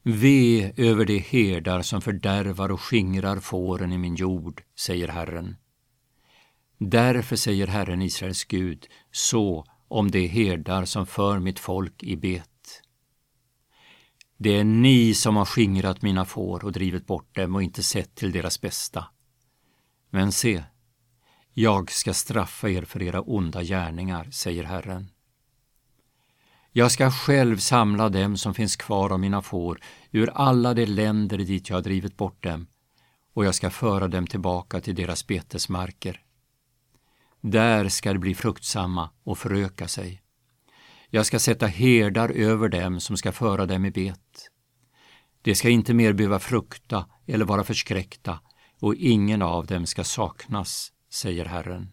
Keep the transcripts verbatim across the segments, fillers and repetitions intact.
Ve över de herdar som fördärvar och skingrar fåren i min jord, säger Herren. Därför säger Herren Israels Gud så om de herdar som för mitt folk i bet. Det är ni som har skingrat mina får och drivit bort dem och inte sett till deras bästa. Men se, jag ska straffa er för era onda gärningar, säger Herren. Jag ska själv samla dem som finns kvar av mina får ur alla de länder dit jag har drivit bort dem, och jag ska föra dem tillbaka till deras betesmarker. Där ska de bli fruktsamma och föröka sig. Jag ska sätta herdar över dem som ska föra dem i bet. De ska inte mer behöva frukta eller vara förskräckta, och ingen av dem ska saknas, säger Herren.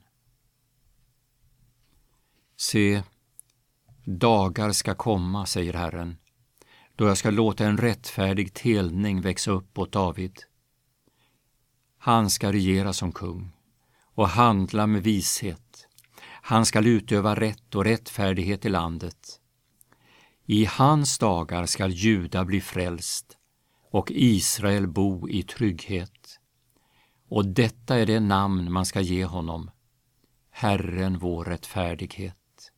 Se, dagar ska komma, säger Herren, då jag ska låta en rättfärdig telning växa upp åt David. Han ska regera som kung och handla med vishet. Han ska utöva rätt och rättfärdighet i landet. I hans dagar ska Juda bli frälst och Israel bo i trygghet. Och detta är det namn man ska ge honom, Herren vår rättfärdighet.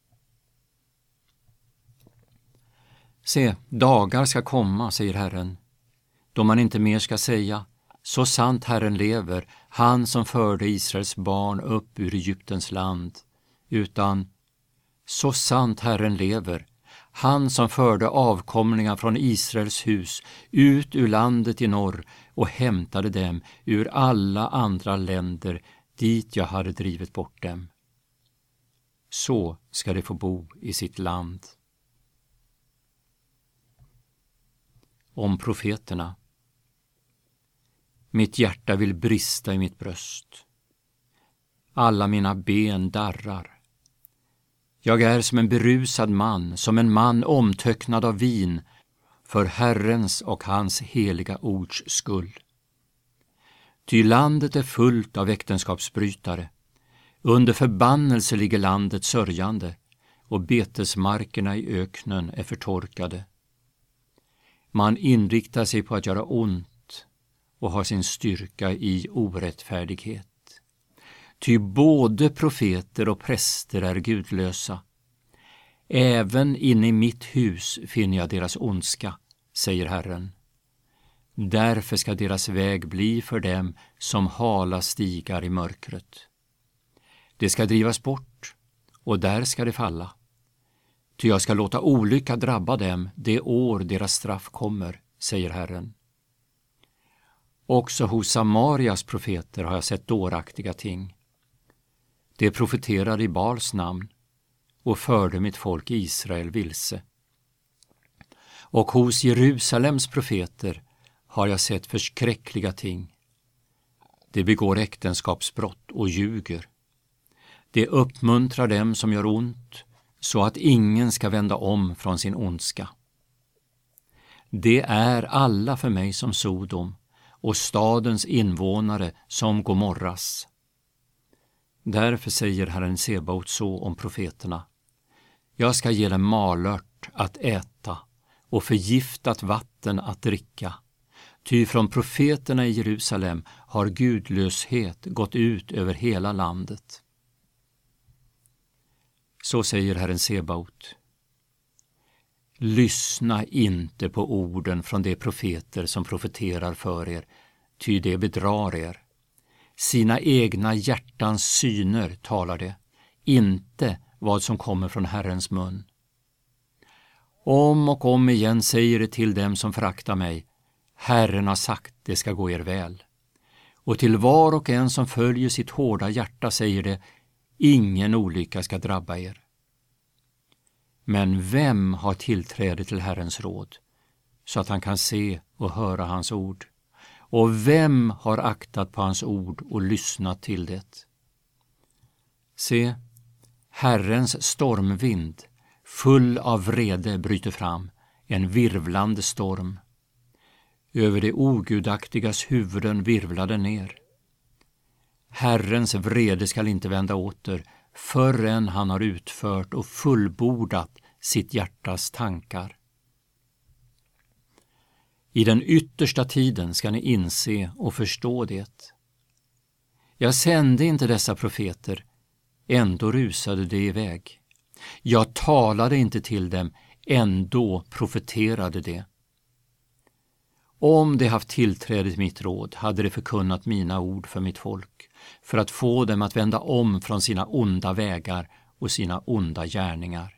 Se, dagar ska komma, säger Herren, då man inte mer ska säga, så sant Herren lever, han som förde Israels barn upp ur Egyptens land, utan så sant Herren lever, han som förde avkomlingar från Israels hus ut ur landet i norr och hämtade dem ur alla andra länder dit jag hade drivit bort dem. Så ska de få bo i sitt land. Om profeterna. Mitt hjärta vill brista i mitt bröst. Alla mina ben darrar. Jag är som en berusad man, som en man omtöcknad av vin, för Herrens och hans heliga ords skull. Ty landet är fullt av äktenskapsbrytare. Under förbannelse ligger landet sörjande, och betesmarkerna i öknen är förtorkade. Man inriktar sig på att göra ont och har sin styrka i orättfärdighet. Ty både profeter och präster är gudlösa. Även inne i mitt hus finner jag deras ondska, säger Herren. Därför ska deras väg bli för dem som hala stigar i mörkret. Det ska drivas bort, och där ska det falla. Ty jag ska låta olycka drabba dem det år deras straff kommer, säger Herren. Också hos Samarias profeter har jag sett dåraktiga ting. De profeterade i Baals namn och förde mitt folk Israel vilse. Och hos Jerusalems profeter har jag sett förskräckliga ting. De begår äktenskapsbrott och ljuger. De uppmuntrar dem som gör ont, så att ingen ska vända om från sin ondska. Det är alla för mig som Sodom, och stadens invånare som Gomorras. Därför säger Herren Sebaot så om profeterna: jag ska ge dem malört att äta och förgiftat vatten att dricka. Ty från profeterna i Jerusalem har gudlöshet gått ut över hela landet. Så säger Herren Sebaot: lyssna inte på orden från de profeter som profeterar för er, ty det bedrar er. Sina egna hjärtans syner talar det, inte vad som kommer från Herrens mun. Om och om igen säger det till dem som föraktar mig: Herren har sagt, det ska gå er väl. Och till var och en som följer sitt hårda hjärta säger det: ingen olycka ska drabba er. Men vem har tillträde till Herrens råd, så att han kan se och höra hans ord? Och vem har aktat på hans ord och lyssnat till det? Se, Herrens stormvind, full av vrede, bryter fram, en virvlande storm. Över de ogudaktigas huvuden virvlar den ner. Herrens vrede skall inte vända åter, förrän han har utfört och fullbordat sitt hjärtas tankar. I den yttersta tiden ska ni inse och förstå det. Jag sände inte dessa profeter, ändå rusade de iväg. Jag talade inte till dem, ändå profeterade de. Om de haft tillträde till mitt råd hade de förkunnat mina ord för mitt folk, för att få dem att vända om från sina onda vägar och sina onda gärningar.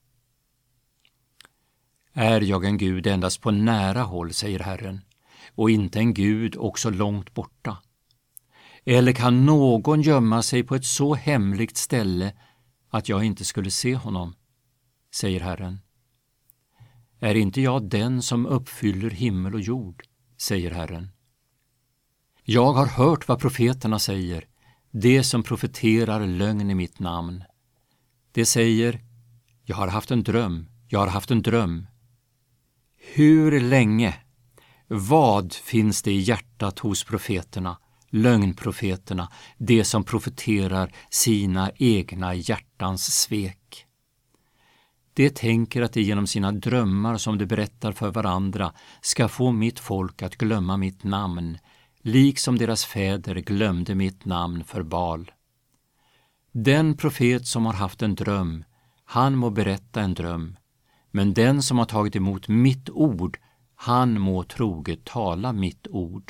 Är jag en Gud endast på nära håll, säger Herren, och inte en Gud också långt borta? Eller kan någon gömma sig på ett så hemligt ställe att jag inte skulle se honom, säger Herren. Är inte jag den som uppfyller himmel och jord, säger Herren. Jag har hört vad profeterna säger, det som profeterar lögn i mitt namn. Det säger, jag har haft en dröm, jag har haft en dröm. Hur länge? Vad finns det i hjärtat hos profeterna, lögnprofeterna, det som profeterar sina egna hjärtans svek? De tänker att de genom sina drömmar som de berättar för varandra ska få mitt folk att glömma mitt namn, liksom deras fäder glömde mitt namn för Baal. Den profet som har haft en dröm, han må berätta en dröm, men den som har tagit emot mitt ord, han må troget tala mitt ord.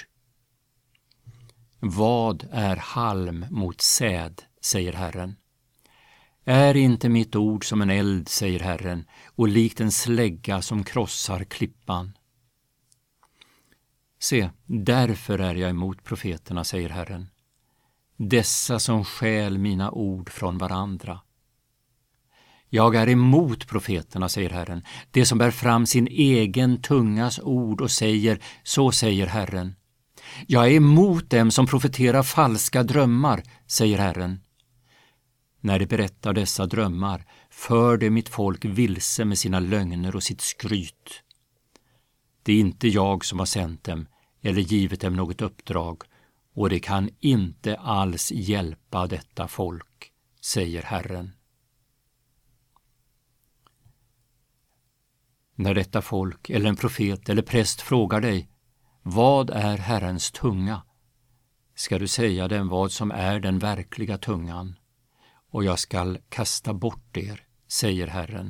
Vad är halm mot säd, säger Herren. Är inte mitt ord som en eld, säger Herren, och likt en slägga som krossar klippan? Se, därför är jag emot profeterna, säger Herren. Dessa som stjäl mina ord från varandra. Jag är emot profeterna, säger Herren, det som bär fram sin egen tungas ord och säger, så säger Herren. Jag är emot dem som profeterar falska drömmar, säger Herren. När de berättar dessa drömmar för de mitt folk vilse med sina lögner och sitt skryt. Det är inte jag som har sänt dem eller givit dem något uppdrag, och det kan inte alls hjälpa detta folk, säger Herren. När detta folk eller en profet eller präst frågar dig, vad är Herrens tunga? Ska du säga dem vad som är den verkliga tungan, och jag skall kasta bort er, säger Herren.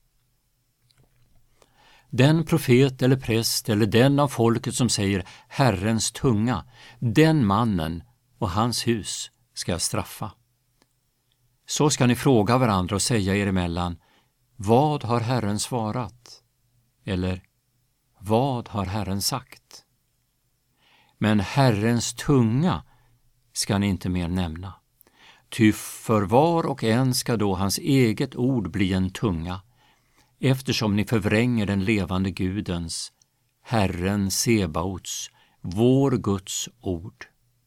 Den profet eller präst eller den av folket som säger Herrens tunga, den mannen och hans hus ska jag straffa. Så ska ni fråga varandra och säga er emellan, vad har Herren svarat? Eller, vad har Herren sagt? Men Herrens tunga ska ni inte mer nämna. Ty för var och en ska då hans eget ord bli en tunga, eftersom ni förvränger den levande Gudens, Herren Sebaots, vår Guds ord.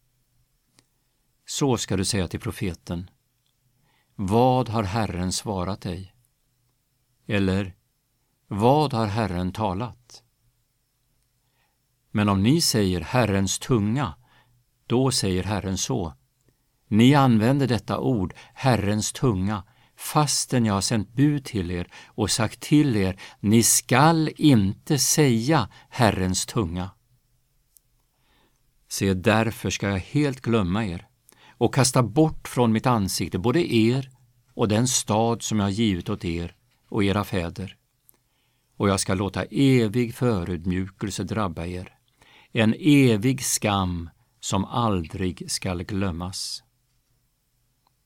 Så ska du säga till profeten, vad har Herren svarat dig? Eller, vad har Herren talat? Men om ni säger Herrens tunga, då säger Herren så. Ni använder detta ord, Herrens tunga, fastän jag har sänt bud till er och sagt till er, ni skall inte säga Herrens tunga. Se, därför ska jag helt glömma er och kasta bort från mitt ansikte både er och den stad som jag har givit åt er och era fäder. Och jag ska låta evig förödmjukelse drabba er, en evig skam som aldrig skall glömmas.